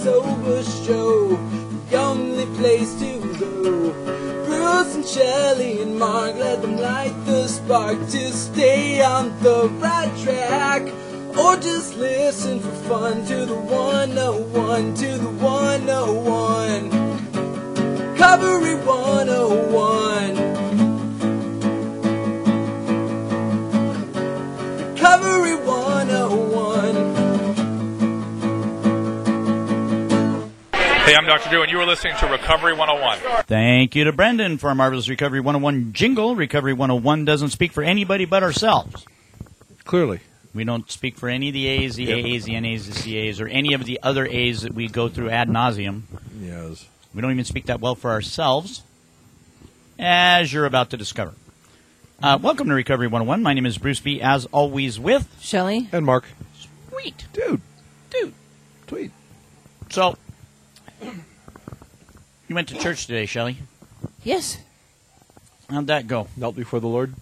sober show, the only place to go. Bruce and Shelley and Mark, let them light the spark to stay on the right track. Or just listen for fun to the 101, to the 101. Recovery 101. Recovery 101. Hey, I'm Dr. Drew, and you are listening to Recovery 101. Thank you to Brendan for our marvelous Recovery 101 jingle. Recovery 101 doesn't speak for anybody but ourselves. Clearly. We don't speak for any of the A's, the AAs, the NAs, the CAs, or any of the other A's that we go through ad nauseum. Yes. We don't even speak that well for ourselves, as you're about to discover. Welcome to Recovery 101. My name is Bruce B., as always, with Shelley. And Mark. Sweet. Dude. Tweet. So, you went to church today, Shelley. Yes. How'd that go? Knelt before the Lord.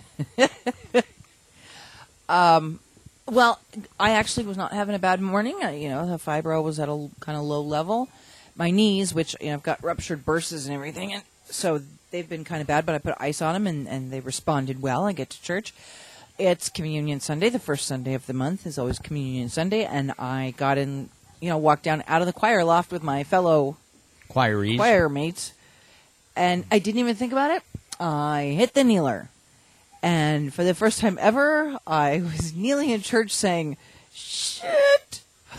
Well, I actually was not having a bad morning. The fibro was at a kind of low level. My knees, which I've got ruptured burses and everything, and so they've been kind of bad, but I put ice on them, and they responded well. I get to church. It's Communion Sunday. The first Sunday of the month is always Communion Sunday, and I got in, walked down out of the choir loft with my fellow choir mates, and I didn't even think about it. I hit the kneeler. And for the first time ever, I was kneeling in church saying, shit.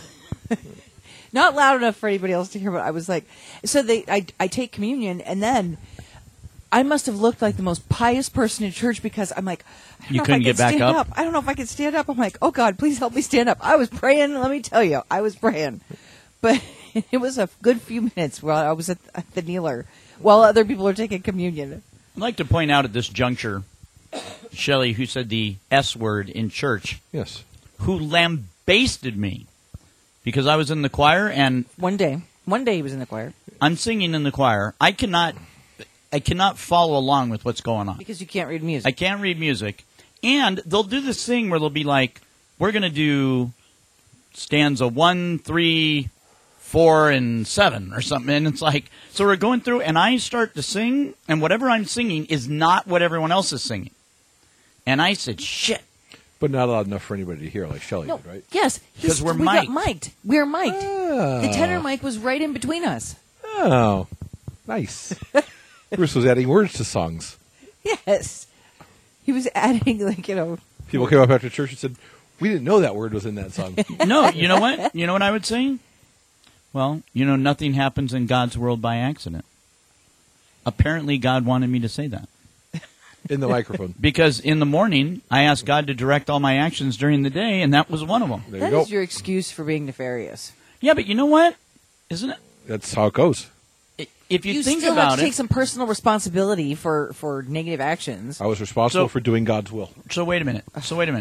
Not loud enough for anybody else to hear, but I was like, I take communion, and then I must have looked like the most pious person in church because I'm like, You couldn't get back up? I don't know if I could stand up. I'm like, oh God, please help me stand up. I was praying, let me tell you, I was praying. But it was a good few minutes while I was at the kneeler, while other people are taking communion. I'd like to point out at this juncture, Shelley, who said the S word in church, Yes. who lambasted me because I was in the choir and One day he was in the choir. I'm singing in the choir. I cannot follow along with what's going on. Because you can't read music. I can't read music. And they'll do this thing where they'll be like, we're going to do stanza 1, 3, 4, and 7 or something. And it's like, so we're going through and I start to sing and whatever I'm singing is not what everyone else is singing. And I said, shit. But not loud enough for anybody to hear, like Shelley No, did, right? yes. 'Cause we're we got mic'd. mic'd. We're mic'd. Oh. The tenor mic was right in between us. Oh, nice. Bruce was adding words to songs. Yes. He was adding, People came up after church and said, we didn't know that word was in that song. No, you know what? You know what I would say? Well, nothing happens in God's world by accident. Apparently, God wanted me to say that. In the microphone. Because in the morning, I asked God to direct all my actions during the day, and that was one of them. There That you go. is your excuse for being nefarious. Yeah, but you know what? Isn't it? That's how it goes. If you think still about have to it. take some personal responsibility for negative actions. I was responsible So- for doing God's will. So wait a minute.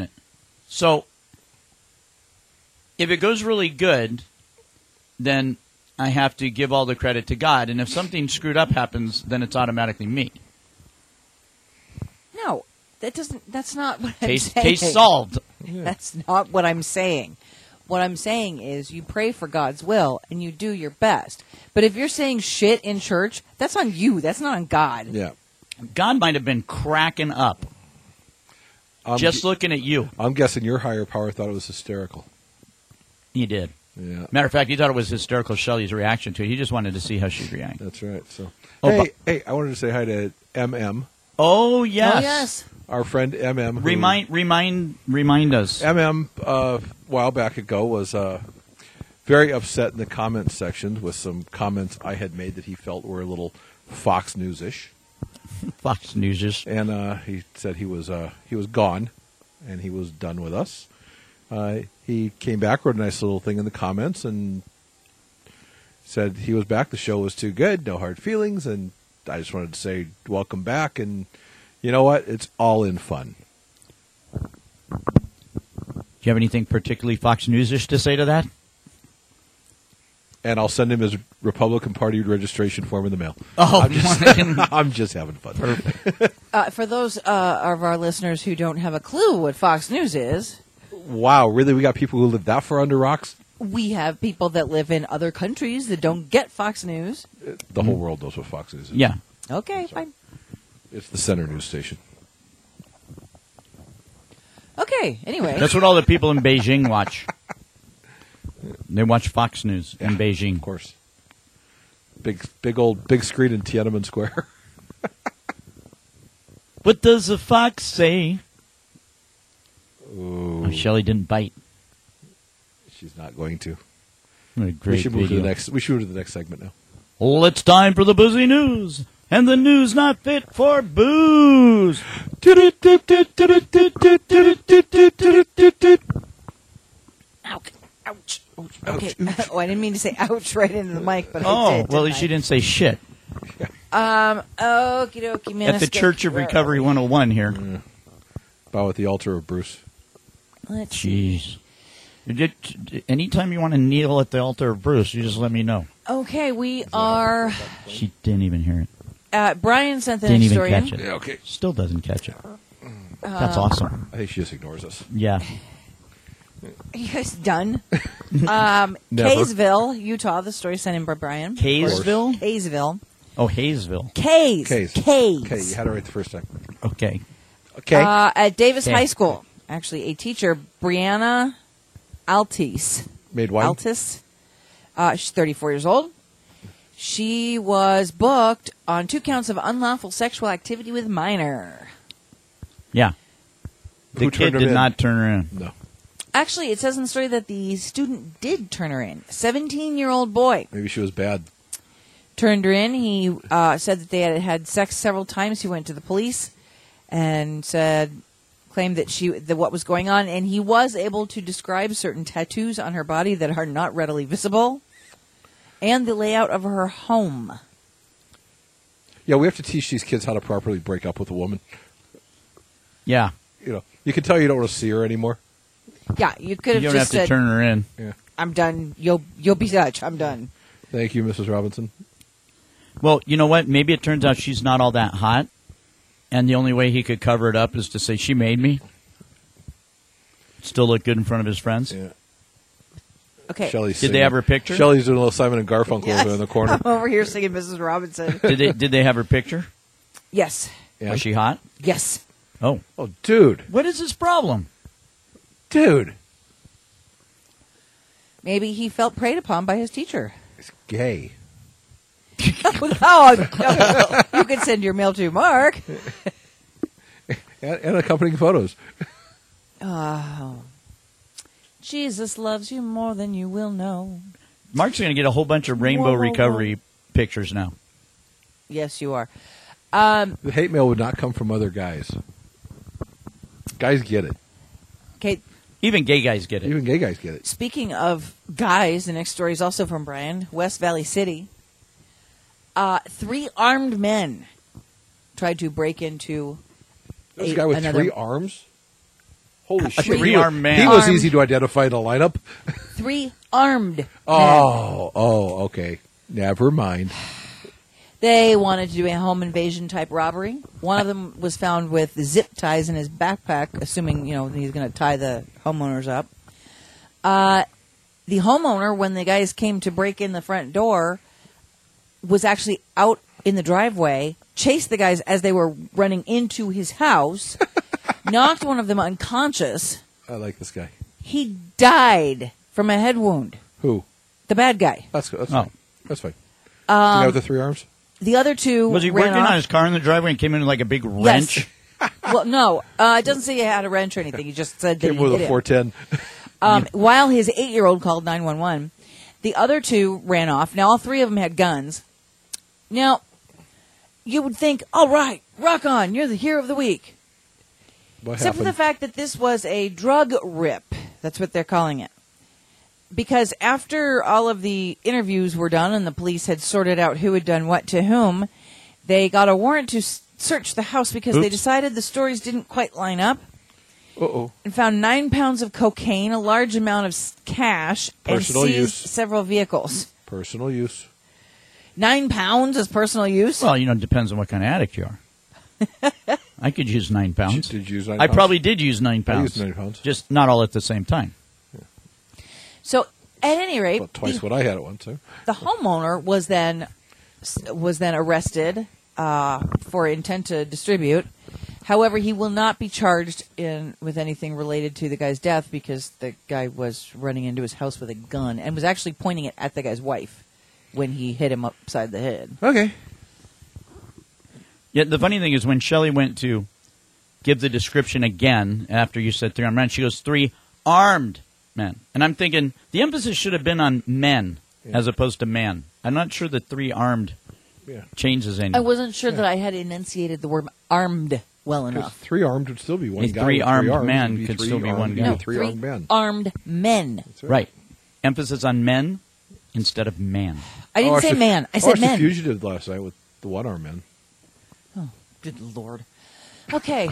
So if it goes really good, then I have to give all the credit to God. And if something screwed up happens, then it's automatically me. No, that's not what I'm Case saying. solved. That's not what I'm saying. What I'm saying is you pray for God's will and you do your best. But if you're saying shit in church, that's on you. That's not on God. Yeah. God might have been cracking up just looking at you. I'm guessing your higher power thought it was hysterical. He did. Yeah. Matter of fact, he thought it was hysterical Shelley's reaction to it. He just wanted to see how she'd react. That's right. So, Oh, hey, I wanted to say hi to MM, Oh, yes. Oh, yes. our friend MM. who- Remind us. MM, a while back ago, was very upset in the comments section with some comments I had made that he felt were a little Fox News-ish. Fox News. And he said he was gone, and he was done with us. He came back, wrote a nice little thing in the comments, and said he was back. The show was too good, no hard feelings, and I just wanted to say welcome back. And you know what? It's all in fun. Do you have anything particularly Fox News-ish to say to that? And I'll send him his Republican Party registration form in the mail. Oh, I'm just having fun. For those of our listeners who don't have a clue what Fox News is, Wow, really? We got people who live that far under rocks? we have people that live in other countries that don't get Fox News. The whole world knows what Fox News is. Yeah. Okay, fine. It's the center news station. Okay, anyway. That's what all the people in Beijing watch. They watch Fox News in Beijing. Of course. Big screen in Tiananmen Square. What does the fox say? Ooh, Oh, Shelley didn't bite. she's not going to. What a We great should move to video. the next. We should move to the next segment now. Well, it's time for the boozy news. And the news not fit for booze. Ouch. Ouch. Okay. Oh, I didn't mean to say ouch right into the mic, but I Oh, did. well, at least you didn't say shit. Okie dokie, man. At the Church of Recovery 101 here. Bow at the altar of Bruce. Let's see. Jeez. Anytime you want to kneel at the altar of Bruce, you just let me know. Okay, we are. She didn't even hear it. Brian sent the Didn't even historian. catch it. okay. Still doesn't catch it. That's awesome. I think she just ignores us. Yeah. Are you guys done? Never. Kaysville, Utah. The story sent in by Brian. Kaysville? Kaysville. Oh, Hayesville. Kays. Kays. Kays. Okay, you had it right the first time. Okay. Okay. At Davis Okay. High School, actually, a teacher, Brianna Altis. Made wine. Altis. She's 34 years old. She was booked on 2 counts of unlawful sexual activity with minor. Yeah. The Who kid turned him did in? not turn her in. No. Actually, it says in the story that the student did turn her in. 17-year-old boy Maybe she was bad. turned her in. He said that they had had sex several times. He went to the police and claimed that what was going on, and he was able to describe certain tattoos on her body that are not readily visible, and the layout of her home. Yeah, we have to teach these kids how to properly break up with a woman. Yeah. You know, you can tell you don't want to see her anymore. Yeah, you could You have don't just have to said, turn her in. Yeah. "I'm done. You'll be Dutch. I'm done." Thank you, Mrs. Robinson. Well, you know what? Maybe it turns out she's not all that hot, and the only way he could cover it up is to say, she made me. Still look good in front of his friends. Yeah. Okay. Shelley's Did they singing. have her picture? Shelley's doing a little Simon and Garfunkel Yes. over in the corner. I'm over here singing Mrs. Robinson. Did they have her picture? Yes. Yeah. Was she hot? Yes. Oh. Oh, dude. What is his problem? Dude. Maybe he felt preyed upon by his teacher. It's gay. Oh, no. You can send your mail to Mark. And accompanying photos. Oh. Jesus loves you more than you will know. Mark's going to get a whole bunch of rainbow Whoa, whoa, whoa. recovery pictures now. Yes, you are. The hate mail would not come from other guys. Guys get it. Okay, Even gay guys get it. Even gay guys get it. speaking of guys, the next story is also from Brian, West Valley City. 3 armed men tried to break into This guy with another 3 arms? Holy shit. three-armed man. He was Armed. easy to identify in a lineup. 3 armed men. Oh, okay. Never mind. They wanted to do a home invasion type robbery. One of them was found with zip ties in his backpack, assuming he's going to tie the homeowners up. The homeowner, when the guys came to break in the front door, was actually out in the driveway, chased the guys as they were running into his house, knocked one of them unconscious. I like this guy. He died from a head wound. Who? The bad guy. That's Oh. fine. That's fine. The guy with the 3 arms? The other 2 Was he ran working off. on his car in the driveway and came in with like a big Yes. wrench? Well, no. It doesn't say he had a wrench or anything. He just said that Came he with hit a him. 410. While his 8-year-old called 911, the other 2 ran off. Now, all 3 of them had guns. Now, you would think, all right, rock on, you're the hero of the week. What Except for happened? the fact that this was a drug rip. That's what they're calling it. Because after all of the interviews were done and the police had sorted out who had done what to whom, they got a warrant to search the house because they Oops. decided the stories didn't quite line up. Uh-oh. And found 9 pounds of cocaine, a large amount of cash, Personal and seized use. several vehicles. Personal use. 9 pounds is personal use? Well, it depends on what kind of addict you are. I could use 9 pounds. Did you use 9 I pounds? probably did use 9 I pounds. used 9 pounds. Just not all at the same time. So At any rate, About twice what I had at once. Huh? the homeowner was then arrested for intent to distribute. However, he will not be charged with anything related to the guy's death because the guy was running into his house with a gun and was actually pointing it at the guy's wife when he hit him upside the head. Okay. Yeah, the funny thing is when Shelley went to give the description again after you said 3 armed men, she goes 3 armed men, and I'm thinking the emphasis should have been on men as opposed to man. I'm not sure that 3 armed changes anything. I wasn't sure that I had enunciated the word armed well enough. 3 armed would still be one A guy. 3 with armed 3 arms man would be could 3 still be armed- one guy. yeah, No, 3 armed men. armed men. That's Right. Emphasis on men instead of man. I didn't say man. I said I men. fugitive last night with the 1 armed man. Oh, good Lord. Okay.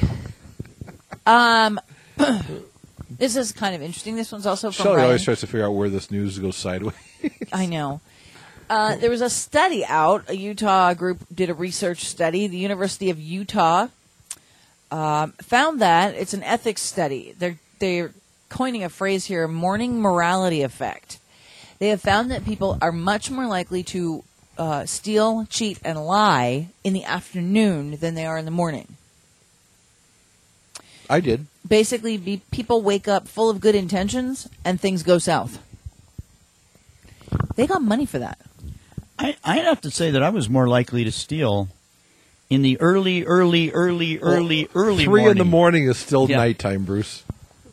This is kind of interesting. This one's also from Shelley Ryan. always tries to figure out where this news goes sideways. I know. There was a study out. A Utah group did a research study. The University of Utah found that it's an ethics study. They're coining a phrase here: morning morality effect. They have found that people are much more likely to steal, cheat, and lie in the afternoon than they are in the morning. I did. Basically, people wake up full of good intentions and things go south. They got money for that. I'd have to say that I was more likely to steal in the early 3 morning. in the morning is still Yeah. nighttime, Bruce.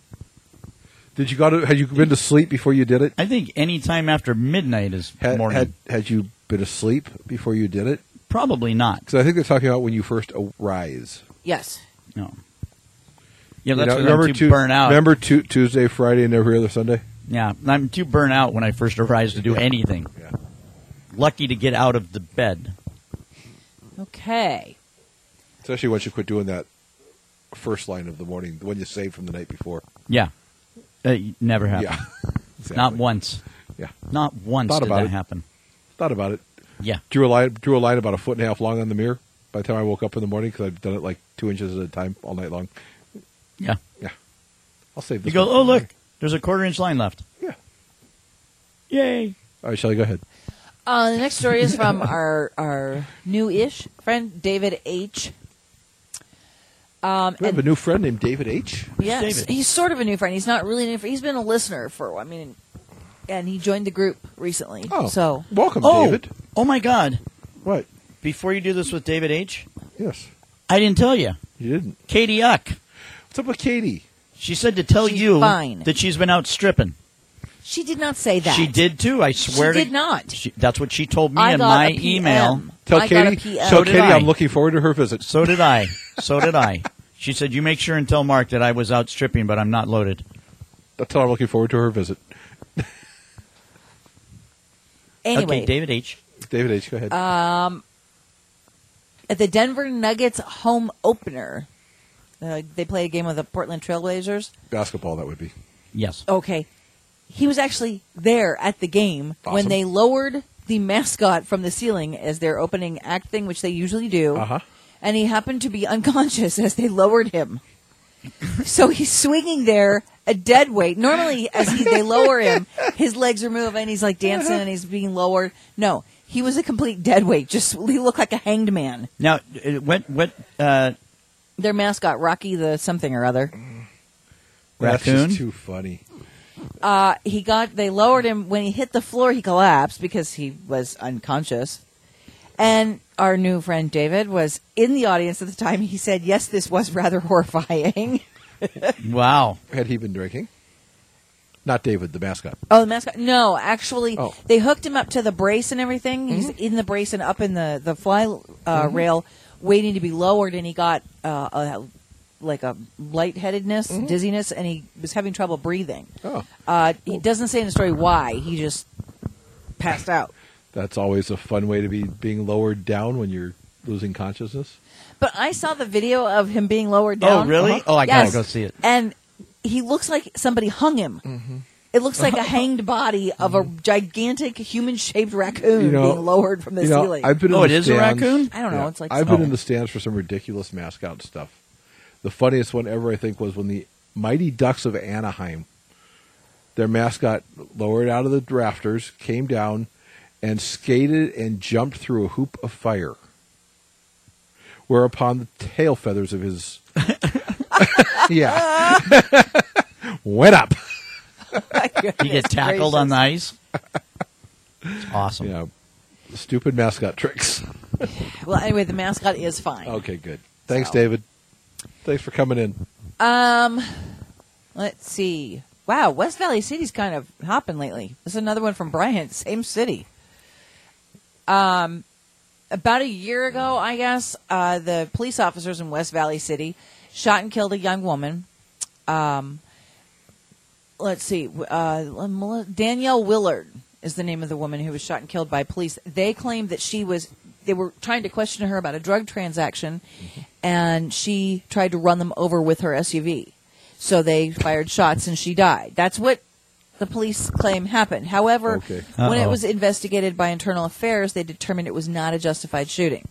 Had you been to sleep before you did it? I think any time after midnight is morning. Had you been asleep before you did it? Probably not. Because I think they're talking about when you first arise. Yes. No. Yeah, You that's know, because I'm too burnt out. Remember Tuesday, Friday, and every other Sunday? Yeah, I'm too burnt out when I first arise to do anything. Yeah. Lucky to get out of the bed. Okay. Especially once you quit doing that first line of the morning, the one you saved from the night before. Yeah. Never happened. Yeah. Exactly. Not once. Yeah. Not once Thought did about that it. happen. Thought about it. Yeah. Drew a line about 1.5 long on the mirror by the time I woke up in the morning because I've done it like 2 inches at a time all night long. Yeah. Yeah. I'll save You this. go, one. oh, look, there's a 1/4 inch line left. Yeah. Yay. All right, Shelley, go ahead. The next story is from our new-ish friend, David H. We have a new friend named David H. Yes, David? he's sort of a new friend. He's not really a new friend. He's been a listener for, and he joined the group recently. Oh, So, welcome, Oh, David. oh my God. What? Before you do this with David H., Yes, I didn't tell you. you didn't. Katie Uck. What's up with Katie? She said to tell She's you fine. that she's been out stripping. she did not say that. She did too. I swear She to did not. That's what she told me I in got my a PM. email. Tell I got a Katie. PM. Tell So did Katie I. I'm looking forward to her visit. So did I. So did I. She said, you make sure and tell Mark that I was out stripping, but I'm not loaded. That's how I'm looking forward to her visit. Anyway, Okay, David H. David H. Go ahead. at the Denver Nuggets home opener, they played a game with the Portland Trailblazers. Basketball, that would be. Yes. Okay. He was actually there at the game when Awesome. they lowered the mascot from the ceiling as their opening act thing, which they usually do. Uh-huh. And he happened to be unconscious as they lowered him. So he's swinging there, a dead weight. Normally, as they lower him, his legs are moving, he's like dancing and he's being lowered. No, he was a complete dead weight. He looked like a hanged man. Now, Their mascot, Rocky the something or other. That's Raccoon? just too funny. They lowered him. When he hit the floor, he collapsed because he was unconscious. And our new friend David was in the audience at the time. He said, yes, this was rather horrifying. wow. Had he been drinking? Not David, the mascot. Oh, the mascot? No, actually, Oh. they hooked him up to the brace and everything. He's in the brace and up in the fly rail waiting to be lowered, and he got a lightheadedness, dizziness, and he was having trouble breathing. Oh. He doesn't say in the story why. He just passed out. That's always a fun way to be being lowered down when you're losing consciousness. But I saw the video of him being lowered down. Oh, really? Oh, I Yes. gotta go see it. And he looks like somebody hung him. It looks like a hanged body of a gigantic human-shaped raccoon being lowered from the ceiling. I've been Oh, in it the is a stands- raccoon? I don't know. It's like I've been some- in the stands for some ridiculous mascot stuff. The funniest one ever, I think, was when the Mighty Ducks of Anaheim. their mascot lowered out of the rafters, came down, and skated and jumped through a hoop of fire. Whereupon the tail feathers of his went up. He get tackled on the ice. It's awesome. Yeah, stupid mascot tricks. Well, anyway, the mascot is fine. Okay, good. Thanks, So. David. Thanks for coming in. Let's see. Wow, West Valley City's kind of hopping lately. This is another one from Bryant, same city. About a year ago, I guess, the police officers in West Valley City shot and killed a young woman. Let's see. Danielle Willard is the name of the woman who was shot and killed by police. They claimed that they were trying to question her about a drug transaction, and she tried to run them over with her SUV. So they fired shots, and she died. That's what the police claim happened. However, Okay. when it Uh-oh. was investigated by Internal Affairs, they determined it was not a justified shooting.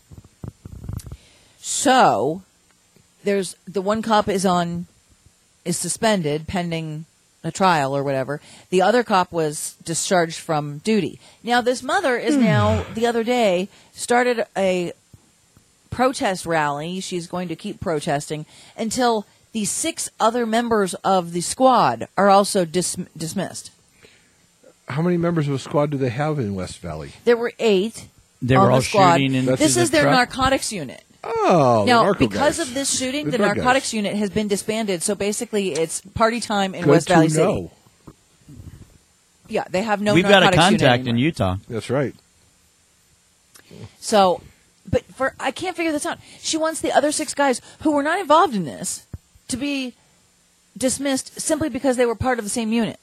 So there's the one cop is suspended pending a trial or whatever. The other cop was discharged from duty. Now this mother is now, the other day, started a protest rally. She's going to keep protesting until the 6 other members of the squad are also dismissed. How many members of a squad do they have in West Valley? There were 8 They on were all the squad. shooting in. That's This in is the their truck? narcotics unit. Oh, Now, the narco because guys. of this shooting, the drug narcotics guys. unit has been disbanded. So basically, it's party time in Good West Valley to City. know. Yeah, they have no We've got a narcotics unit contact in anymore. Utah. That's right. So, but I can't figure this out. She wants the other 6 guys who were not involved in this to be dismissed simply because they were part of the same unit.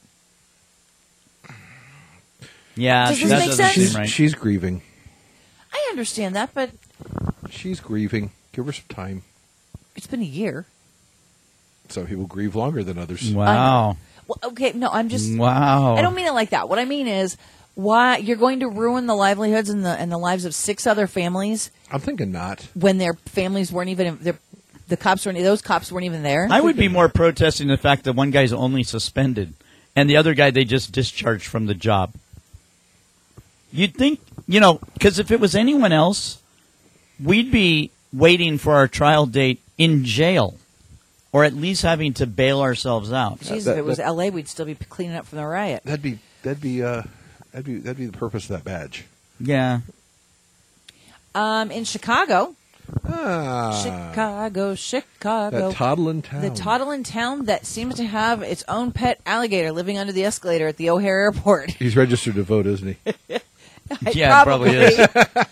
Yeah, Does this that make doesn't sense? seem right. She's grieving. I understand that, but She's grieving. Give her some time. it's been a year. Some people grieve longer than others. Wow. Well, okay, no, I'm just. Wow. I don't mean it like that. What I mean is, why you're going to ruin the livelihoods and the lives of 6 other families I'm thinking not. when their families weren't even those cops weren't even there. I would be more protesting the fact that one guy's only suspended and the other guy they just discharged from the job. You'd think, because if it was anyone else, we'd be waiting for our trial date in jail or at least having to bail ourselves out. Jeez, that- if it was that- L.A., we'd still be cleaning up from the riot. That'd be the purpose of that badge. Yeah. In Chicago, Ah, Chicago. that toddling town. The toddling town that seems to have its own pet alligator living under the escalator at the O'Hare Airport. He's registered to vote, isn't he? Yeah, it probably is.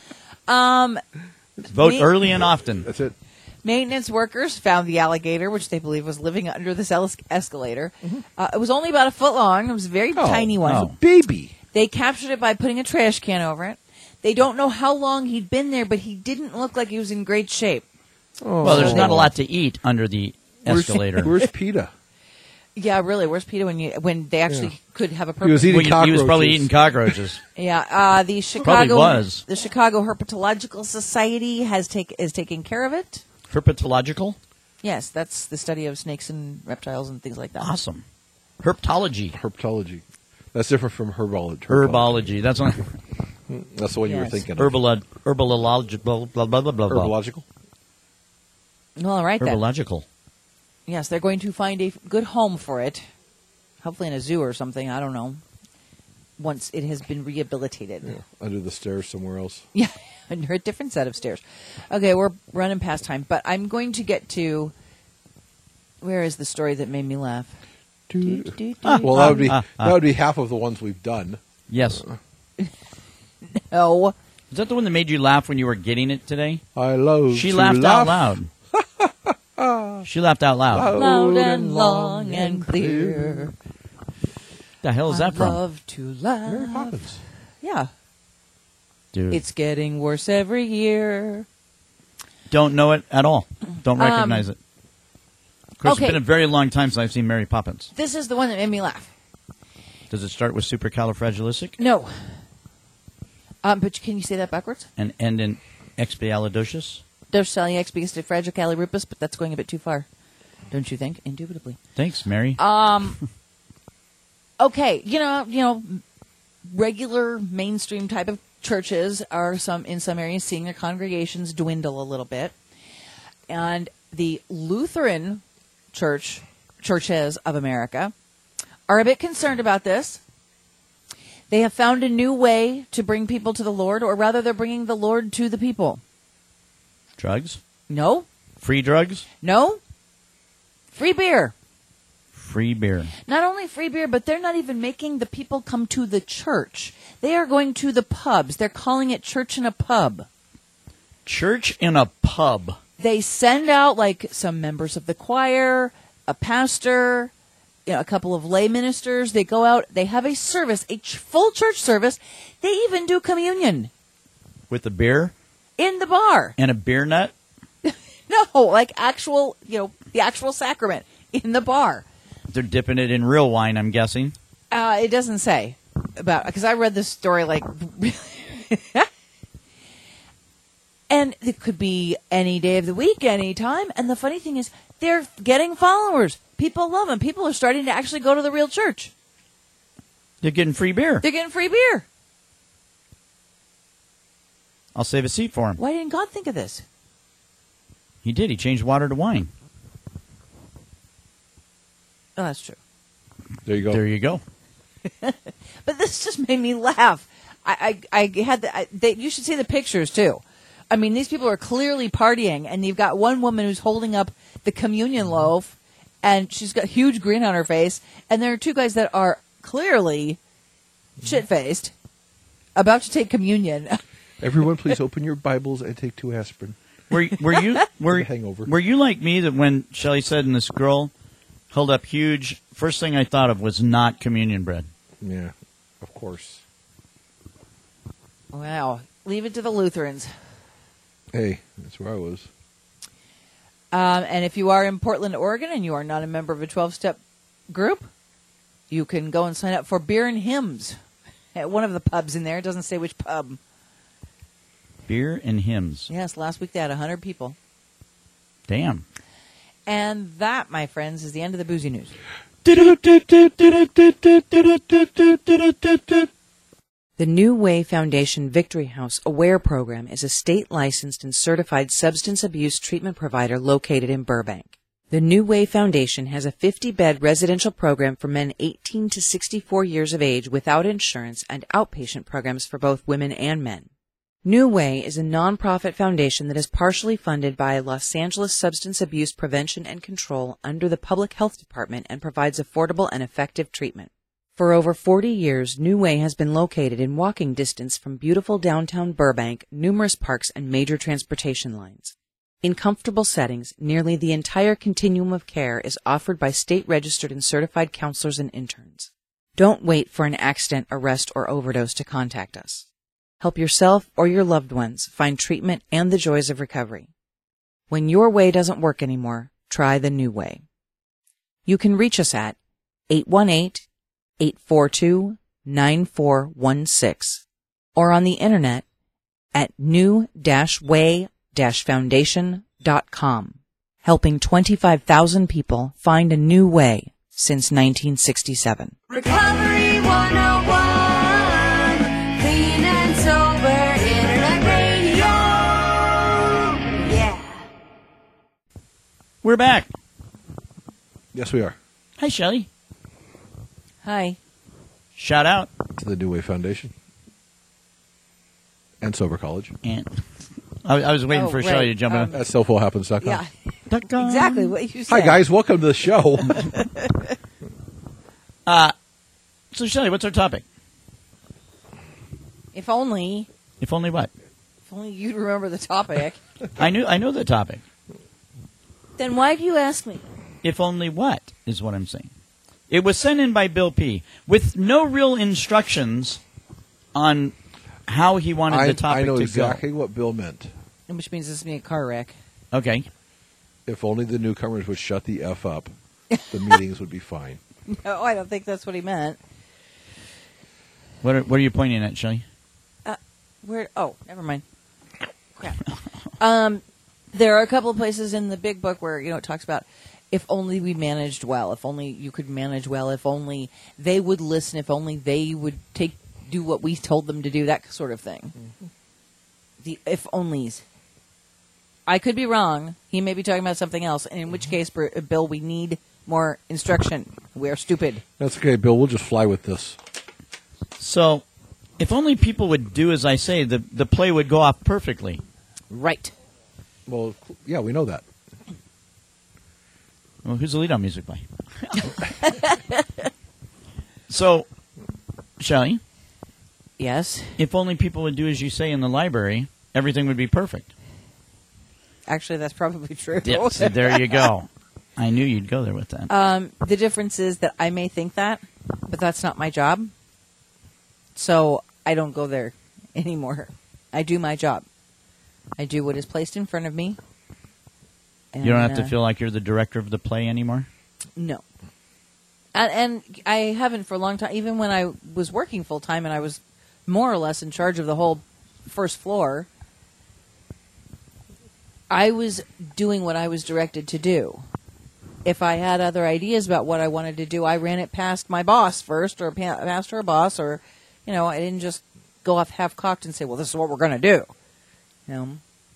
Vote Me- early and often. That's it. Maintenance workers found the alligator, which they believe was living under this escalator. It was only about a foot long. It was a very tiny one. oh. Baby. They captured it by putting a trash can over it. They don't know how long he'd been there, but he didn't look like he was in great shape. Well, there's not a lot to eat under the escalator. Where's PETA? Yeah, really. Where's Peter when they actually could have a purpose? He was eating Well, he was probably cockroaches. eating cockroaches. Yeah, the Chicago Probably was. The Chicago Herpetological Society is taking care of it. Herpetological? Yes, that's the study of snakes and reptiles and things like that. Awesome. Herpetology. Herpetology. That's different from herbology. Herbology. That's one. That's the one you were Yes. thinking of. Herbological. Blah, blah, blah, blah, blah. Herbological? Well, all right then. Herbological. Yes, they're going to find a good home for it, hopefully in a zoo or something. I don't know. Once it has been rehabilitated. Yeah, under the stairs somewhere else. Yeah, under a different set of stairs. Okay, we're running past time, but I'm going to get to where is the story that made me laugh? Well, that would be half of the ones we've done. Yes. No. Is that the one that made you laugh when you were getting it today? I love She to laughed laugh. out loud. She laughed out loud. Loud and long and clear. The hell is that I from? love to Mary laugh. Poppins. Yeah. Dude, It's getting worse every year. don't know it at all. Don't recognize it. Of course, okay. it's been a very long time since I've seen Mary Poppins. This is the one that made me laugh. Does it start with supercalifragilistic No. But can you say that backwards? and end in expialidocious? There's Fragile but that's going a bit too far. Don't you think? Indubitably. Thanks, Mary. Okay, regular mainstream type of churches are in some areas seeing their congregations dwindle a little bit, and the Lutheran churches of America are a bit concerned about this. They have found a new way to bring people to the Lord, or rather, they're bringing the Lord to the people. Drugs? No, Free drugs? no, free beer. Free beer. Not only free beer, but they're not even making the people come to the church. They are going to the pubs. They're calling it church in a pub. Church in a pub. They send out like some members of the choir, a pastor, a couple of lay ministers. They go out. They have a service, a full church service. They even do communion With a beer? in the bar. And a beer nut? No, like actual, the actual sacrament in the bar. They're dipping it in real wine, I'm guessing. It doesn't say about, because I read this story like, and it could be any day of the week, any time. And the funny thing is, they're getting followers. People love them. People are starting to actually go to the real church. They're getting free beer. They're getting free beer. I'll save a seat for him. Why didn't God think of this? He did. He changed water to wine. Oh, that's true. There you go. There you go. But this just made me laugh. I had you should see the pictures too. I mean, these people are clearly partying, and you've got one woman who's holding up the communion loaf, and she's got a huge grin on her face, and there are two guys that are clearly shit-faced, about to take communion. Everyone, please open your Bibles and take 2 aspirin. Were you hangover. Were you like me that when Shelley said and this girl held up huge, first thing I thought of was not communion bread? Yeah, of course. Wow. Leave it to the Lutherans. Hey, that's where I was. And if you are in Portland, Oregon, and you are not a member of a 12-step group, you can go and sign up for Beer and Hymns at one of the pubs in there. It doesn't say which pub. Beer and hymns. Yes, last week they had 100 people. Damn. And that, my friends, is the end of the boozy news. The New Way Foundation Victory House Aware program is a state-licensed and certified substance abuse treatment provider located in Burbank. The New Way Foundation has a 50-bed residential program for men 18 to 64 years of age without insurance and outpatient programs for both women and men. New Way is a nonprofit foundation that is partially funded by Los Angeles Substance Abuse Prevention and Control under the Public Health Department and provides affordable and effective treatment. For over 40 years, New Way has been located in walking distance from beautiful downtown Burbank, numerous parks, and major transportation lines. In comfortable settings, nearly the entire continuum of care is offered by state-registered and certified counselors and interns. Don't wait for an accident, arrest, or overdose to contact us. Help yourself or your loved ones find treatment and the joys of recovery. When your way doesn't work anymore, try the New Way. You can reach us at 818-842-9416 or on the internet at new-way-foundation.com, helping 25,000 people find a new way since 1967. Recovery 101, clean and sober internet radio. Yeah. We're back. Yes, we are. Hi, Shelley. Hi. Shout out. To the New Way Foundation. And Sober College. And I was waiting for Shelley to jump in. At selfwillhappens.com. Yeah, Dot-com. exactly what you said. Hi, guys. Welcome to the show. So, Shelley, what's our topic? If only If only what? you'd remember the topic. I know the topic. Then why do you ask me? If only what is what I'm saying. It was sent in by Bill P. with no real instructions on how he wanted the topic I know to exactly what Bill meant. Which means this is me a car wreck. go. Okay. If only the newcomers would shut the F up, the meetings would be fine. No, I don't think that's what he meant. What are you pointing at, Shelley? Where? Oh, never mind. Crap. There are a couple of places in the big book where it talks about if only we managed well, if only you could manage well, if only they would listen, if only they would do what we told them to do, that sort of thing. The if onlys. I could be wrong. He may be talking about something else, and in which case, Bill, we need more instruction. We are stupid. That's okay, Bill. We'll just fly with this. So, if only people would do as I say, the play would go off perfectly. Right. Well, yeah, we know that. Well, who's the lead on music by? So, Shelley, Yes. if only people would do as you say in the library, everything would be perfect. Actually, that's probably true. Yep, so there you go. I knew you'd go there with that. The difference is that I may think that, but that's not my job. So I don't go there anymore. I do my job. I do what is placed in front of me. And, You don't have to feel like you're the director of the play anymore? No. And I haven't for a long time. Even when I was working full time and I was more or less in charge of the whole first floor, I was doing what I was directed to do. If I had other ideas about what I wanted to do, I ran it past my boss first, or past her boss, or, I didn't just go off half-cocked and say, well, this is what we're going to do. How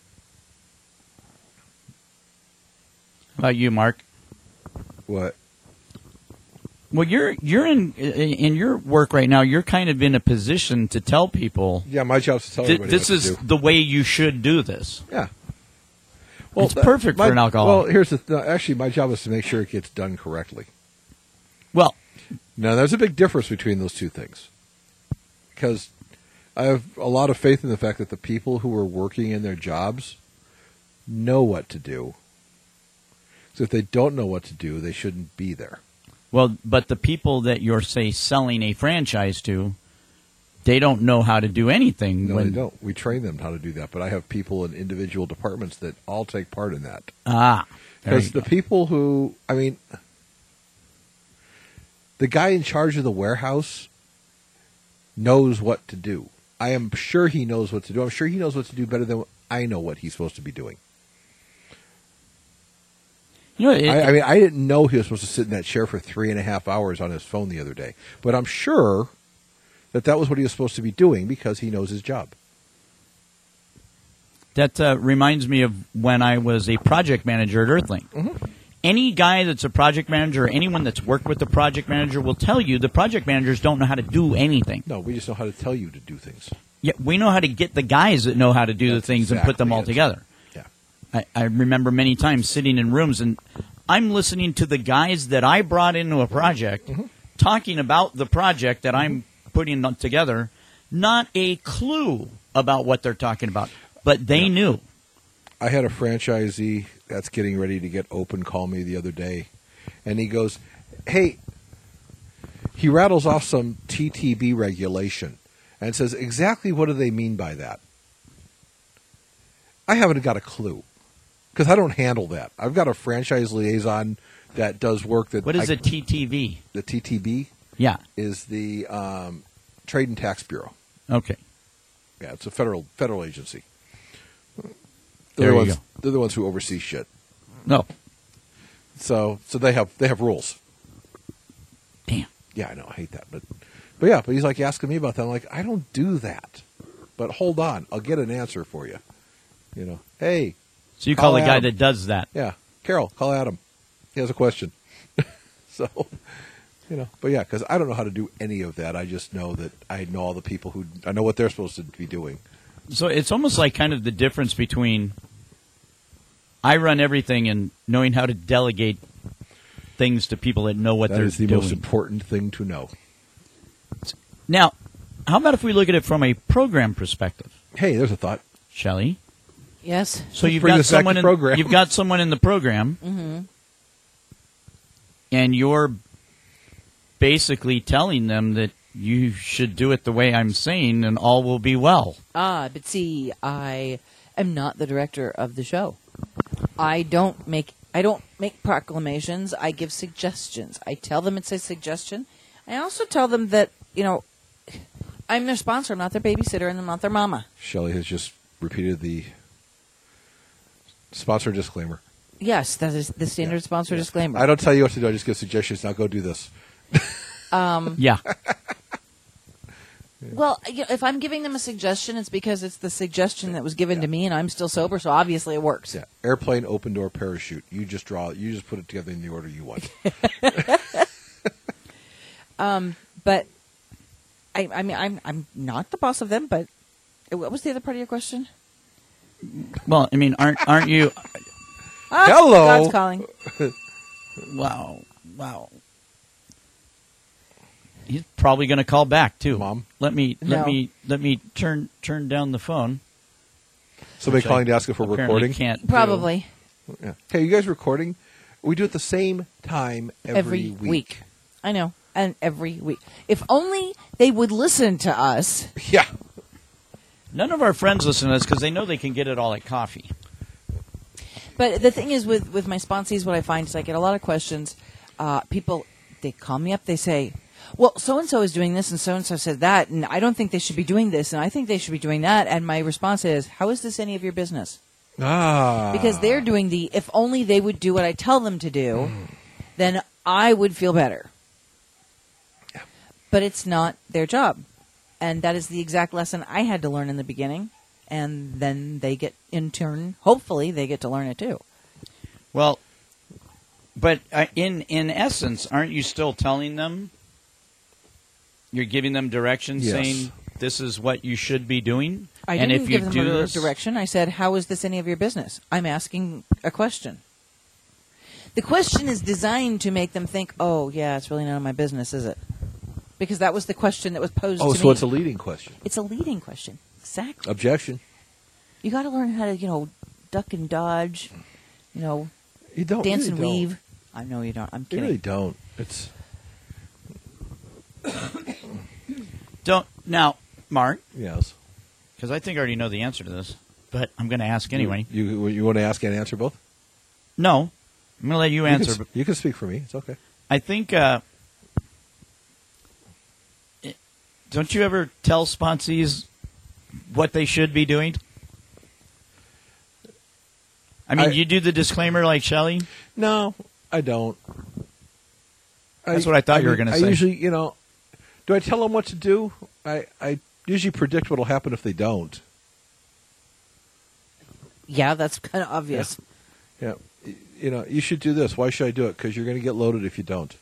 about you, Mark? What? Well, you're in your work right now. You're kind of in a position to tell people Yeah, my job's to tell everybody this what is to do. the way you should do this. Yeah. It's perfect for an alcoholic. Well, here's the actually, my job is to make sure it gets done correctly. Well, Now, there's a big difference between those two things. Because I have a lot of faith in the fact that the people who are working in their jobs know what to do. So if they don't know what to do, they shouldn't be there. well, but the people that you're say selling a franchise to, they don't know how to do anything. No, they don't. We train them how to do that. But I have people in individual departments that all take part in that. There Because you the go. people who, the guy in charge of the warehouse knows what to do. I am sure he knows what to do. I'm sure he knows what to do better than I know what he's supposed to be doing. I didn't know he was supposed to sit in that chair for 3.5 hours on his phone the other day. But I'm sure that was what he was supposed to be doing because he knows his job. That reminds me of when I was a project manager at Earthlink. Mm-hmm. Any guy that's a project manager or anyone that's worked with the project manager will tell you the project managers don't know how to do anything. No, we just know how to tell you to do things. Yeah, we know how to get the guys that know how to do the That's things and put them all exactly it. together. Yeah. I remember many times sitting in rooms and I'm listening to the guys that I brought into a project talking about the project that I'm putting together, not a clue about what they're talking about, but they knew. I had a franchisee that's getting ready to get open call me the other day, and he goes, hey, he rattles off some TTB regulation and says, exactly what do they mean by that? I haven't got a clue because I don't handle that. I've got a franchise liaison that does work that. What is a TTV? The TTB Yeah. is the Trade and Tax Bureau. Okay. Yeah, it's a federal agency. There you go. They're the ones who oversee shit. No. So they have rules. Damn. Yeah, I know. I hate that, but yeah. But he's like asking me about that. I'm like, I don't do that. But hold on, I'll get an answer for you. Hey. So you call the guy Adam. that does that. Yeah, Carol, call Adam. He has a question. So, but yeah, because I don't know how to do any of that. I just know that I know all the people I know what they're supposed to be doing. So it's almost like kind of the difference between I run everything and knowing how to delegate things to people that know what That they're is the doing. most important thing to know. Now, how about if we look at it from a program perspective, Hey, there's a thought. Shelley? Yes. So you've bring got this back to someone program. you've got someone in the program, and you're basically telling them that you should do it the way I'm saying, and all will be well. But see, I am not the director of the show. I don't make proclamations. I give suggestions. I tell them it's a suggestion. I also tell them that, I'm their sponsor. I'm not their babysitter, and I'm not their mama. Shelley has just repeated the sponsor disclaimer. Yes, that is the standard sponsor disclaimer. I don't tell you what to do. I just give suggestions. Now go do this. Yeah. Well, if I'm giving them a suggestion, it's because it's the suggestion that was given to me, and I'm still sober, so obviously it works. Yeah. Airplane, open door, parachute. You just put it together in the order you want. But I mean, I'm not the boss of them. But what was the other part of your question? Well, I mean, aren't you? Hello. God's calling. Wow. He's probably going to call back too. Mom? Let me turn down the phone. Somebody Which calling I to ask if we're apparently recording? Can't do. Probably Yeah. Okay, you guys recording? We do it the same time every week. I know, and every week. If only they would listen to us. Yeah. None of our friends listen to us because they know they can get it all at coffee. But the thing is, with my sponsees, what I find is I get a lot of questions. People, they call me up, they say, well, so-and-so is doing this, and so-and-so said that, and I don't think they should be doing this, and I think they should be doing that. And my response is, how is this any of your business? Because they're doing if only they would do what I tell them to do, then I would feel better. But it's not their job. And that is the exact lesson I had to learn in the beginning. And then they get, in turn, hopefully, they get to learn it too. Well, but in essence, aren't you still telling them? You're giving them directions, Yes. saying this is what you should be doing. I and didn't if you give them do a this, direction. I said, how is this any of your business? I'm asking a question. The question is designed to make them think, oh, yeah, it's really none of my business, is it? Because that was the question that was posed to me. Oh, so it's a leading question. It's a leading question. Exactly. Objection. You got to learn how to, duck and dodge, You don't. dance really and don't. weave. I know you don't. I'm You kidding. really don't. It's don't now, Mark, yes. because I think I already know the answer to this, but I'm going to ask anyway. You want to ask and answer both? No, I'm going to let you answer. but You can speak for me. It's okay. I think. Don't you ever tell sponsees what they should be doing? I mean, you do the disclaimer like Shelley? No, I don't. That's what I thought you were gonna say. I usually, do I tell them what to do? I usually predict what will happen if they don't. Yeah, that's kind of obvious. Yeah. You should do this. Why should I do it? Because you're going to get loaded if you don't.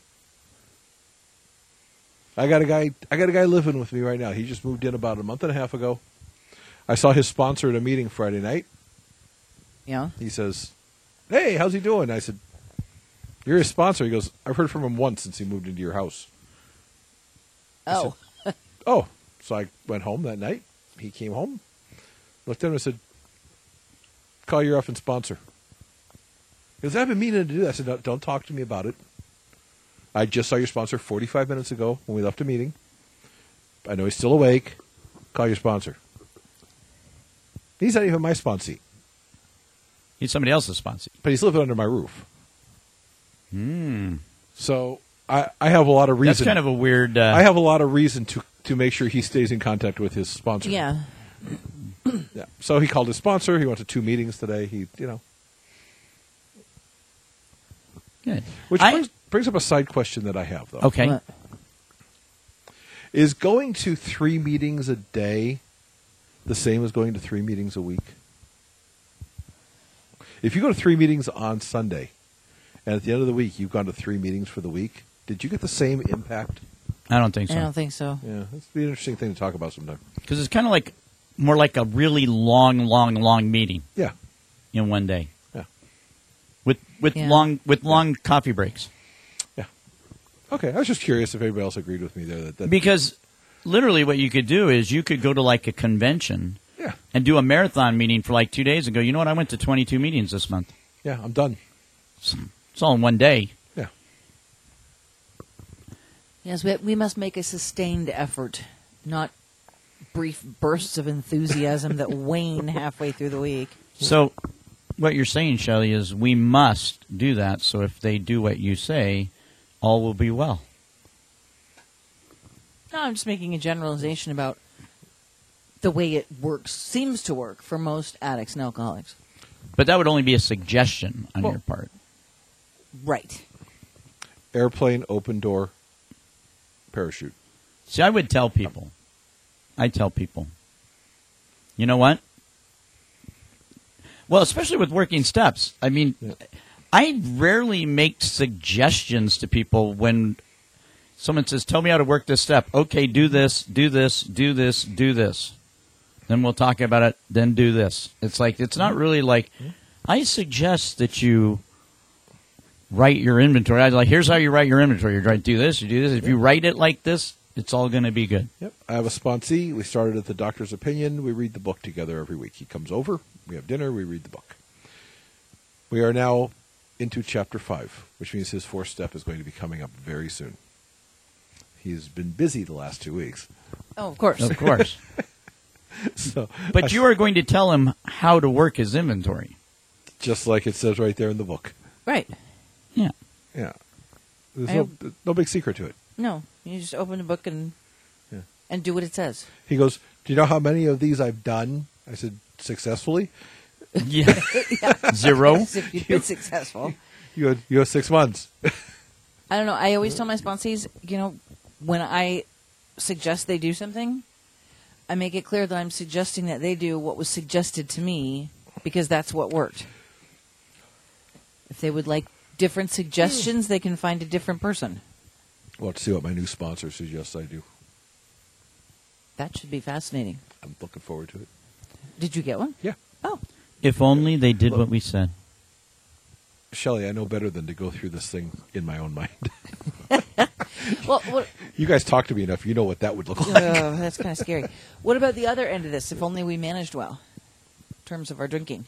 I got a guy living with me right now. He just moved in about a month and a half ago. I saw his sponsor at a meeting Friday night. Yeah. He says, "Hey, how's he doing?" I said, "You're his sponsor." He goes, "I've heard from him once since he moved into your house." Oh. Oh, so I went home that night. He came home, looked at him and said, "Call your effing sponsor." He goes, "I've been meaning to do that." I said, "No, don't talk to me about it. I just saw your sponsor 45 minutes ago when we left a meeting. I know he's still awake. Call your sponsor." He's not even my sponsee, He's somebody else's sponsee. but he's living under my roof. So I have a lot of reason. That's kind of a weird. I have a lot of reason to make sure he stays in contact with his sponsor. Yeah. Yeah. So he called his sponsor. He went to 2 meetings today. Good. Which I- brings up a side question that I have, though. Okay. What? Is going to 3 meetings a day the same as going to 3 meetings a week? If you go to 3 meetings on Sunday, and at the end of the week you've gone to 3 meetings for the week, did you get the same impact? I don't think I so. don't think so. Yeah, that's be an interesting thing to talk about sometime. Because it's kind of more like a really long meeting Yeah. in one day. Yeah. With Yeah. long coffee breaks. Yeah. Okay, I was just curious if anybody else agreed with me there. That Because literally what you could do is you could go to a convention yeah, and do a marathon meeting for 2 days and go, you know what, I went to 22 meetings this month. yeah, I'm done. It's all in one day. Yeah. Yes, we must make a sustained effort, not brief bursts of enthusiasm that wane halfway through the week. So what you're saying, Shelley, is we must do that. So if they do what you say, all will be well. No, I'm just making a generalization about the way it works, seems to work for most addicts and alcoholics. But that would only be a suggestion on your part. Right. Airplane, open door, parachute. See, I would tell people. You know what? Well, especially with working steps. I mean, I rarely make suggestions to people when someone says, tell me how to work this step. Okay, do this, do this, do this, do this. Then we'll talk about it, then do this. It's like, it's not really like, I suggest that you write your inventory. I was like, here's how you write your inventory. You do this, you do this. If you write it like this, it's all going to be good. Yep. I have a sponsee. We started at the Doctor's Opinion. We read the book together every week. He comes over, we have dinner, we read the book. We are now into chapter 5, which means his 4th step is going to be coming up very soon. He's been busy the last 2 weeks. Oh, of course. Of course. So, But you are going to tell him how to work his inventory. just like it says right there in the book. Right. Yeah. Yeah. There's no big secret to it. No, you just open the book and do what it says. He goes, do you know how many of these I've done? I said, successfully? Yeah. 0. If you've been successful. You had 6 months. I don't know. I always tell my sponsees, when I suggest they do something, I make it clear that I'm suggesting that they do what was suggested to me because that's what worked. If they would like different suggestions, they can find a different person. We'll have to see what my new sponsor suggests I do. That should be fascinating. I'm looking forward to it. Did you get one? Yeah. Oh. If only they did what we said. Shelley, I know better than to go through this thing in my own mind. Well, You guys talk to me enough. You know what that would look like. that's kind of scary. What about the other end of this? If only we managed well in terms of our drinking.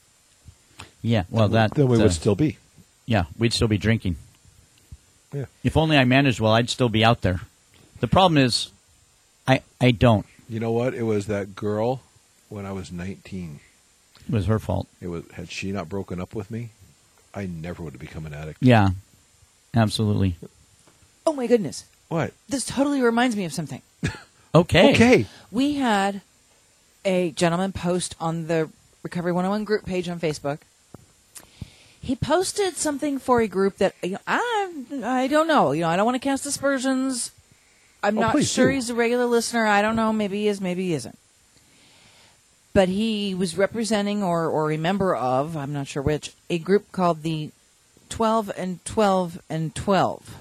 Yeah, well, that... Then we would still be. Yeah, we'd still be drinking. Yeah. If only I managed well, I'd still be out there. The problem is, I don't. You know what? It was that girl when I was 19. It was her fault. Had she not broken up with me, I never would have become an addict. Yeah, absolutely. Oh, my goodness. What? This totally reminds me of something. Okay. We had a gentleman post on the Recovery 101 group page on Facebook. He posted something for a group that I don't know. I don't want to cast aspersions. I'm not sure he's a regular listener. I don't know. Maybe he is. Maybe he isn't. But he was representing or a member of, I'm not sure which, a group called the 12 and 12 and 12.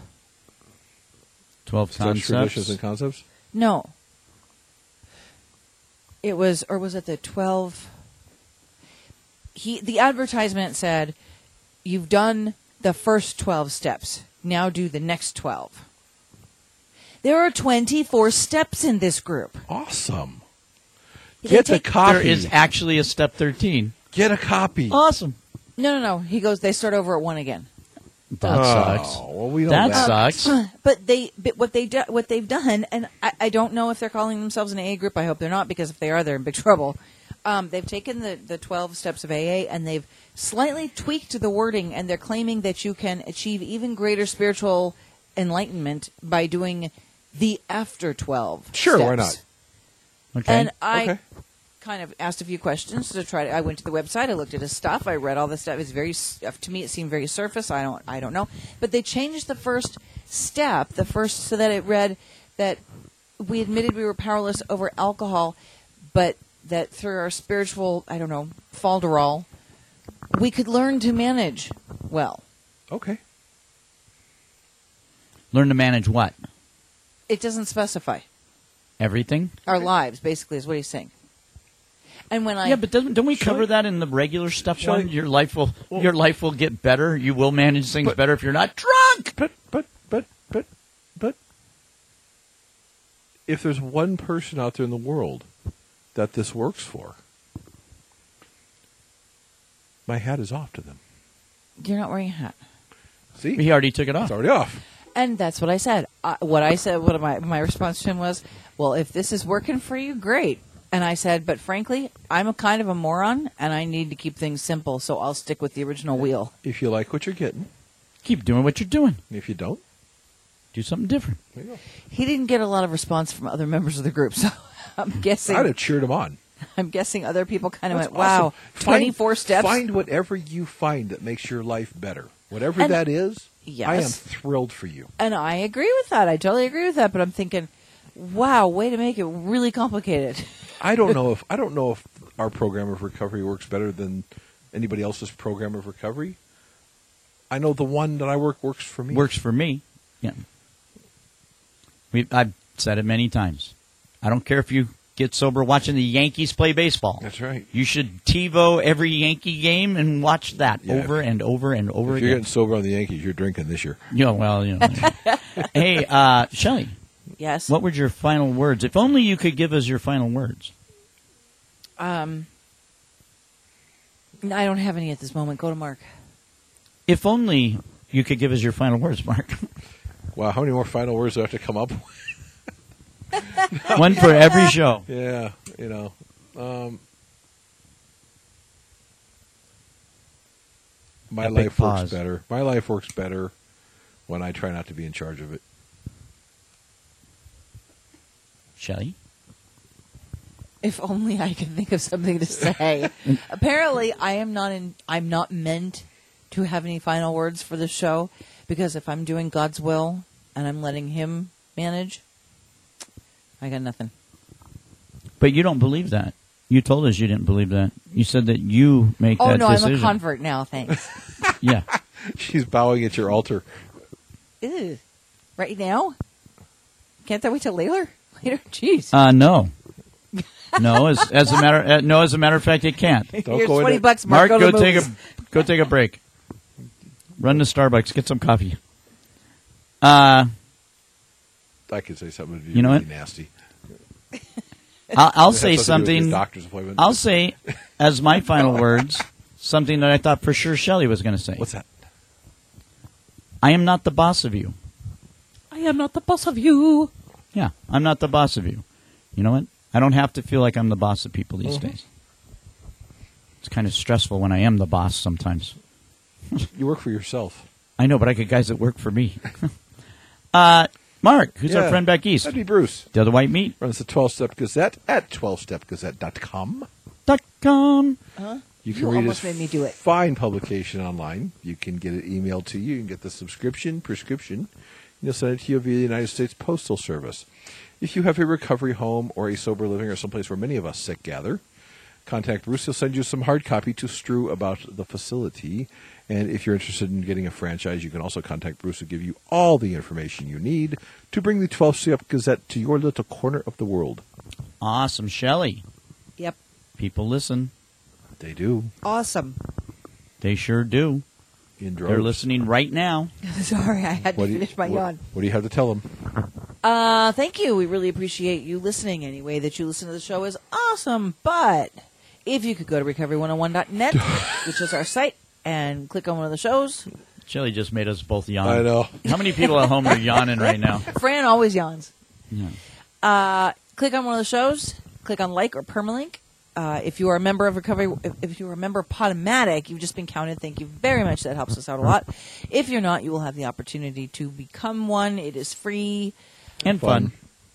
12 Such concepts. traditions and concepts? No. It was, or was it the 12? The advertisement said, you've done the first 12 steps. Now do the next 12. There are 24 steps in this group. Awesome. They Get the take- copy. There is actually a step 13. Get a copy. Awesome. No. He goes, they start over at 1 again. That sucks. Well, we know That that. sucks. But what they've done, and I don't know if they're calling themselves an AA group. I hope they're not, because if they are, they're in big trouble. They've taken the 12 steps of AA and they've slightly tweaked the wording, and they're claiming that you can achieve even greater spiritual enlightenment by doing the after 12 Sure, steps. why not? Okay. And I Okay. kind of asked a few questions to try. I went to the website. I looked at his stuff. I read all the stuff. It's very, to me, it seemed very surface. I don't know. But they changed the first step, so that it read that we admitted we were powerless over alcohol, but that through our spiritual, falderall, we could learn to manage well. Okay. Learn to manage what? It doesn't specify. Everything? Our lives, basically, is what he's saying. And when Yeah, but don't we cover that in the regular step Shall one? I- Your life will get better. You will manage things better if you're not drunk. But if there's one person out there in the world that this works for, my hat is off to them. You're not wearing a hat. See? He already took it off. It's already off. And that's what I said. What my response to him was, well, if this is working for you, great. And I said, but frankly, I'm a kind of a moron, and I need to keep things simple, so I'll stick with the original wheel. If you like what you're getting, Keep doing what you're doing. if you don't, Do something different. there you go. He didn't get a lot of response from other members of the group, so I'm guessing. I'd have cheered him on. I'm guessing other people kind of That's went, wow, awesome. 24 steps. Find whatever you find that makes your life better. Whatever And- that is, Yes. I am thrilled for you. And I agree with that. I totally agree with that. But I'm thinking, wow, way to make it really complicated. I don't know if our program of recovery works better than anybody else's program of recovery. I know the one that I works for me. Works for me. Yeah. I've said it many times. I don't care if you get sober watching the Yankees play baseball. That's right. You should TiVo every Yankee game and watch that Yeah. over and over and over If you're again. getting sober on the Yankees, you're drinking this year. Yeah, well, Hey, Shelley, Yes. what were your final words? If only you could give us your final words. I don't have any at this moment. Go to Mark. If only you could give us your final words, Mark. Wow, how many more final words do I have to come up with? One for every show. Yeah, my Epic life pause. works better. My life works better when I try not to be in charge of it. Shelley? If only I could think of something to say. Apparently, I'm not meant to have any final words for the show, because if I'm doing God's will and I'm letting Him manage, I got nothing. But you don't believe that. You told us you didn't believe that. You said that you make Oh that no, decision. I'm a convert now. Thanks. Yeah. She's bowing at your altar. Ew. Right now? Can't that wait till later? Later? Jeez. No. No, as a matter of fact, it can't. Don't Here's go into- $20, Mark. Mark, go to go the take movies. a break. Run to Starbucks, get some coffee. I could say something that would be You know really what? nasty. I'll It has say something to do with your something. doctor's appointment. I'll say as my final words something that I thought for sure Shelley was going to say. What's that? I am not the boss of you. I am not the boss of you. Yeah, I'm not the boss of you. You know what? I don't have to feel like I'm the boss of people these days. It's kind of stressful when I am the boss sometimes. You work for yourself. I know, but I get guys that work for me. Mark, who's our Yeah, friend back east? That'd be Bruce. The other white meat. Runs the 12-Step Gazette at 12stepgazette.com. .com. You can You read almost his made me do it. fine publication online. You can get it emailed to you. You can get the prescription. And you'll send it to you via the United States Postal Service. If you have a recovery home or a sober living or someplace where many of us sick gather, contact Bruce. He'll send you some hard copy to strew about the facility. And if you're interested in getting a franchise, you can also contact Bruce to give you all the information you need to bring the 12-Step Gazette to your little corner of the world. Awesome, Shelley. Yep. People listen. They do. Awesome. They sure do. In droves. They're listening right now. Sorry, I had to What do you- finish my what- yawn. What do you have to tell them? Thank you. We really appreciate you listening. Any way that you listen to the show is awesome. But if you could go to recovery101.net, which is our site, and click on one of the shows. Shelley just made us both yawn. I know. How many people at home are yawning right now? Fran always yawns. Yeah. Click on one of the shows. Click on like or permalink. If you are a member of Recovery, if you are a member of Podomatic, you've just been counted. Thank you very much. That helps us out a lot. If you're not, you will have the opportunity to become one. It is free. And fun.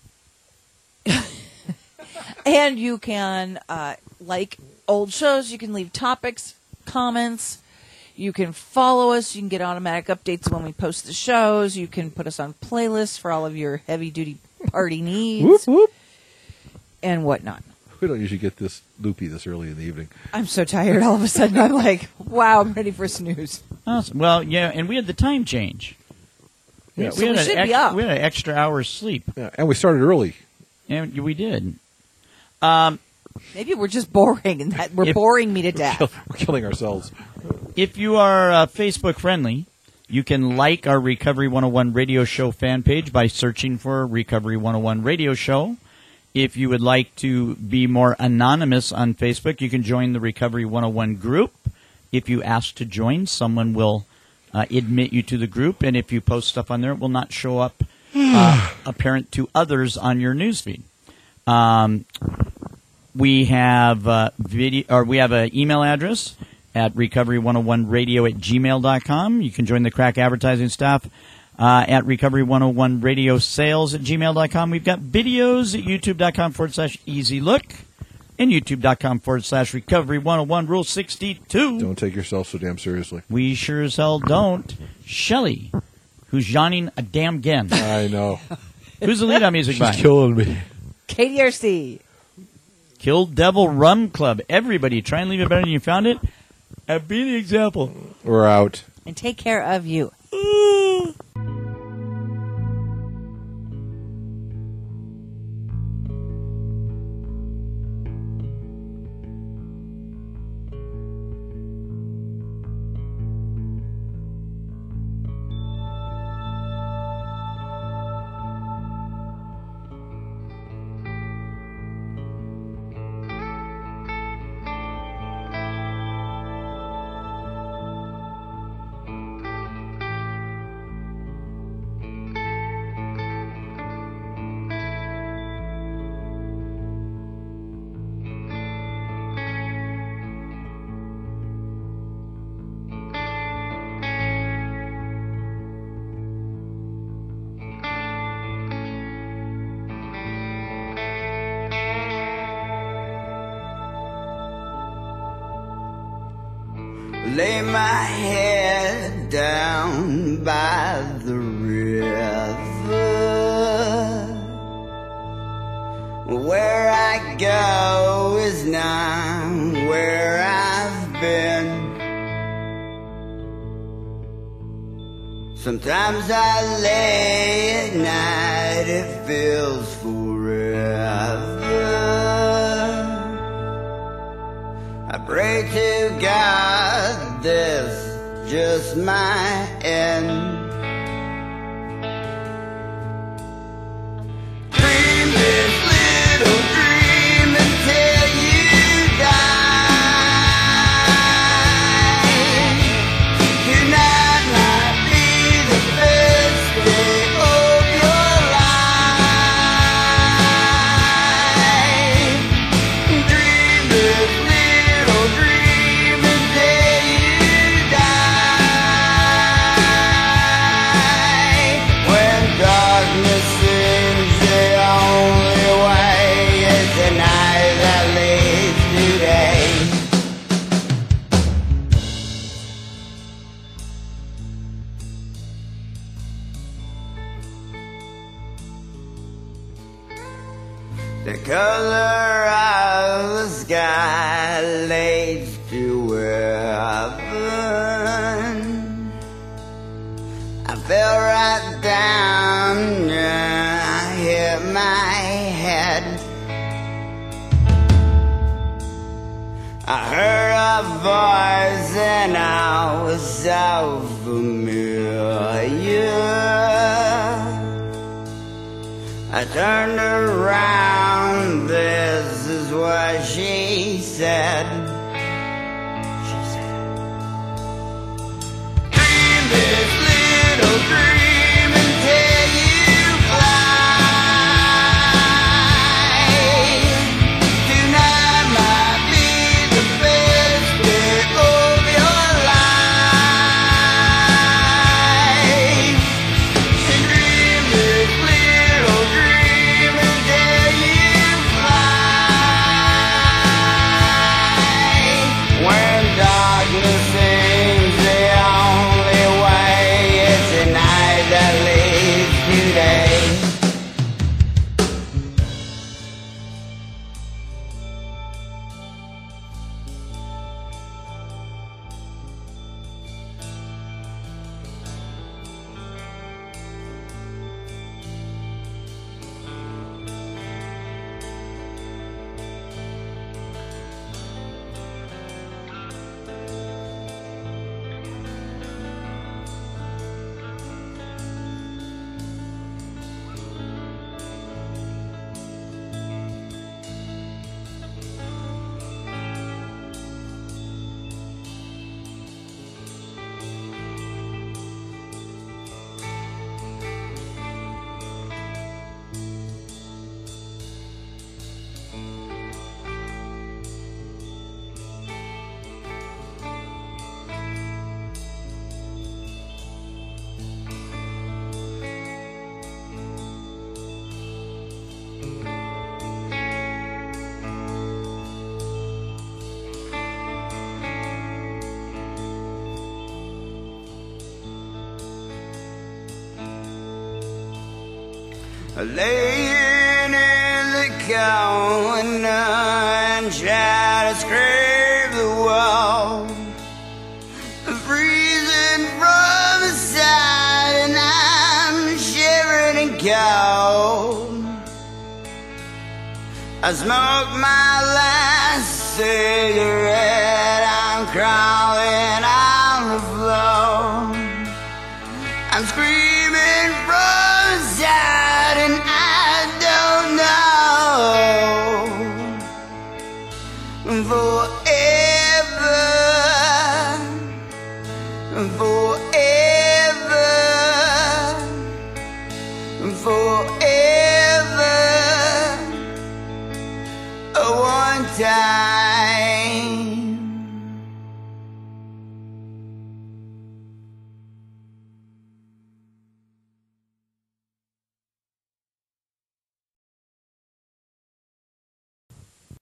And you can like old shows. You can leave topics, comments. You can follow us. You can get automatic updates when we post the shows. You can put us on playlists for all of your heavy-duty party needs Whoop, whoop. and whatnot. We don't usually get this loopy this early in the evening. I'm so tired. All of a sudden, I'm like, wow, I'm ready for a snooze. Awesome. Well, yeah, and we had the time change. Yeah, So we should be up. We had an extra hour's sleep, Yeah, and we started early. and we did. Maybe we're just boring, and that we're If- boring me to death. We're killing ourselves. If you are Facebook friendly, you can like our Recovery 101 Radio Show fan page by searching for Recovery 101 Radio Show. If you would like to be more anonymous on Facebook, you can join the Recovery 101 group. If you ask to join, someone will admit you to the group, and if you post stuff on there, it will not show up apparent to others on your newsfeed. We have we have an email address at recovery101radio@gmail.com. You can join the crack advertising staff at recovery101radiosales@gmail.com. We've got videos at youtube.com/easy look. and youtube.com/recovery101. Rule 62. Don't take yourself so damn seriously. We sure as hell don't. Shelley, who's yawning a damn again. I know. Who's the lead on music by? She's killing me. KDRC. Kill Devil Rum Club. Everybody, try and leave it better than you found it. And be the example. We're out. And take care of you. Lay my head down by the river, where I go is not where I've been. Sometimes I lay at night, it feels forever. I pray to God this just my end. Dream this little dream until you die. Tonight might be the best day of your life. Dream this little dream until you die. When darkness seems the only way, it's the night that leads to day. The color of the sky leads to heaven. I fell right down and I hit my head. I heard a voice and I was so familiar. I turned around, this is what she said. She said, dream this little dream until you fly. Tonight might be the best day of your life. And dream this little dream until you fly. laying in the corner and try to scrape the wall. Freezing from the side and I'm shivering and cold. I smoke my last cigarette, I'm crawling on the floor. I'm screaming from the side and I don't know. Forever, forever, forever. One time